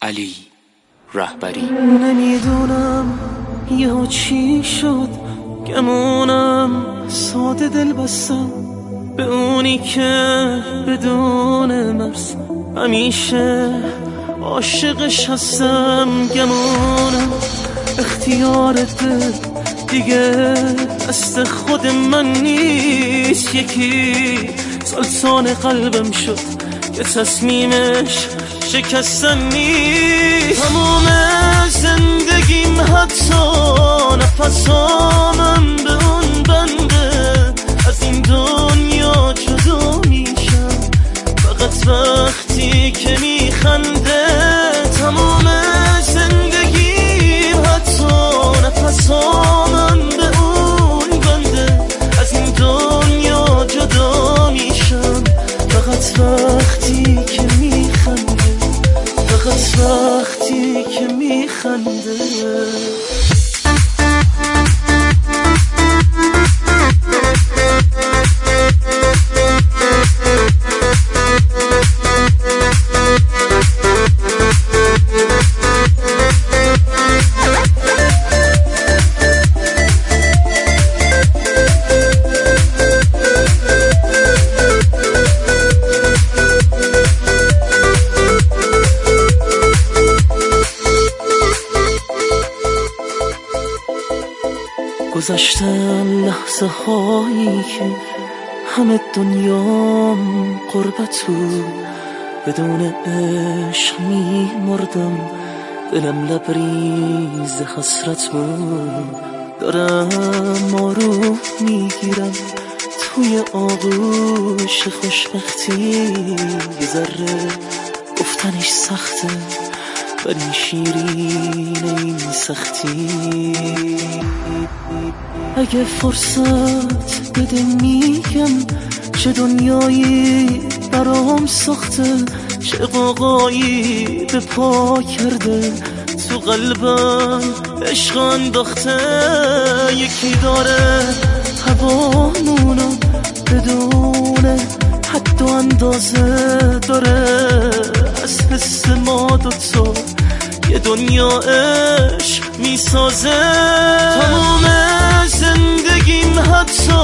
علی رهبری. نمیدونم یهو چی شد، گمونم ساده دل بستم به اونی که بدون مرز همیشه عاشقش هستم. گمونم اختیار دل دیگه دست خود من نیست، یکی سلطان قلبم شد که تصمیمش شکستن نیست. تمام زندگیم حتی نفسامم به اون بنده، از این دنیا جدا میشم فقط وقتی که میخنده. تمام زندگیم حتی نفسامم به اون بنده، از این دنیا جدا میشم فقط وقتی که میخنده، فقط وقتی که میخنده. گذشتم لحظه هایی که همه دنیام قربت بود، بدون عشق می مردم، دلم لبریز حسرت بود. دارم آروم میگیرم توی آغوش خوشبختی، یه ذره گفتنش سخته ولی شیرین این سختی. اگه فرصت بده میگم چه دنیایی برام ساخته، چه قاقایی به پا کرده تو قلبم عشق انداخته. یکی داره هوامونو بدون حد و اندازه، داره از حس ما دوتا یه دنیا عشق میسازه. تمام زندگیم حتی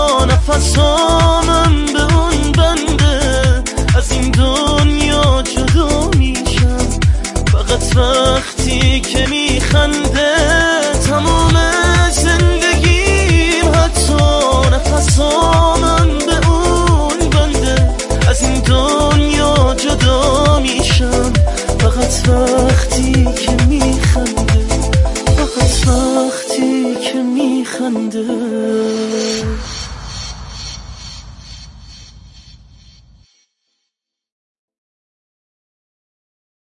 نفسامم به اون بنده، از این دنیا جدا میشم فقط وقتی که میخنده. تمام زندگیم حتی نفسامم به اون بنده، از این دنیا جدا میشم فقط وقتی که میخنده، فقط وقتی که میخنده.